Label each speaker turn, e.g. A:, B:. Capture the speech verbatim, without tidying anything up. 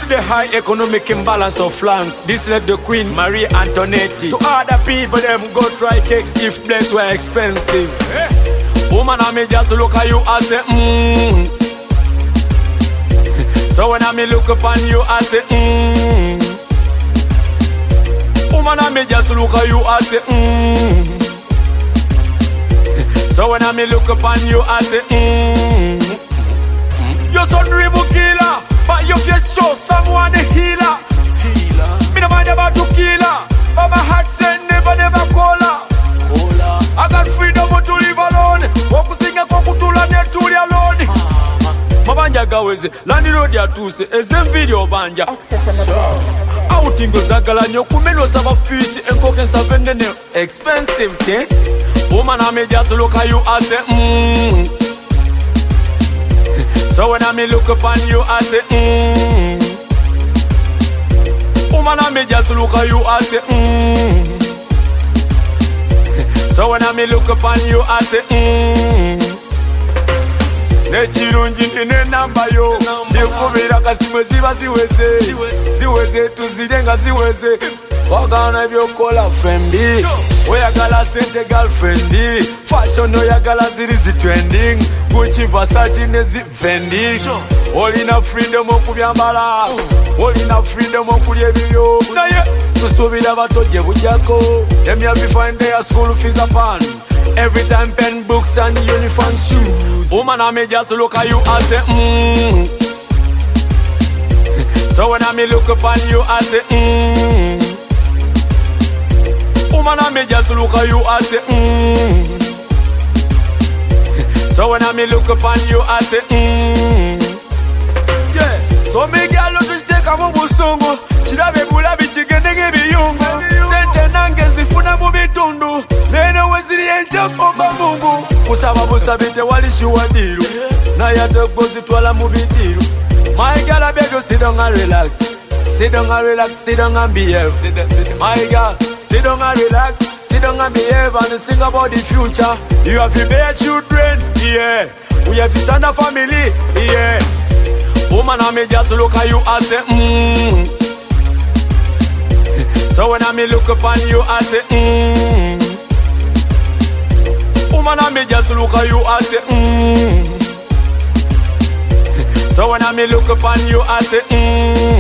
A: the high economic imbalance of France, this led the Queen Marie Antoinette to other people them go try cakes if blends were expensive. Hey. Woman, I may just look at you and say, mmm. So when I may look upon you, I say, mmm. Woman, I may just look at you and say, mmm. So when I may look upon you, I say, mmm. You're so dribble killer, but your face show someone a healer. Healer. Me no mind about to killer, but my heart say never, never call her. I got freedom to live alone. Okusinga kokutula netuli alone. Mabanja gaweze, landi road ya tuse, ezem video banja.
B: Access on the bed.
A: Outingo zagala nyo kumelo saba fish enkoke nsavende ne expensive te. Woman I may just look at you and say mmm. So when I may look upon you I say mmm. Woman I may just look at you and say mmm. So when I may look upon you I say mmm. Nechirungi ndine namba yo ndikubira kasimwe ziba ziweze ziweze tuzirenga ziweze wagana byokola fendi oyagala sente girlfriend fashion oyagala ziri zi trending Gucci Versace ne zi vendi olina freedom okubyambala olina freedom okulya ebyo naye tusubira batojje bujjako emya find their school fees upon every time pen books and uniform shoes. Woman I may just look at you and say mmm. So when I may look upon you I say mmm. Woman I may just look at you and say mmm. So when I may look upon you I say mmm. Yeah. So me girl lo tujiteka mu busungu kirabe bulabi kigende ng'ebiyungu sente nange zifuna mu bitundu neno weziri enjambo mbabungu kusaba busabi tewali shiwadiru naye ate gwozitwala mu bidiru. My girl I beg you sit down and relax, sit down and relax, sit down and behave. My girl sit down and relax, sit down and behave and think about the future. You have to bear children, yeah. We have to stand a family, yeah. Woman I may just look at you and say mmm. So when I may look upon you I say mmm. Woman I may just look at you and say mmm. So when I may look upon you I say mmm.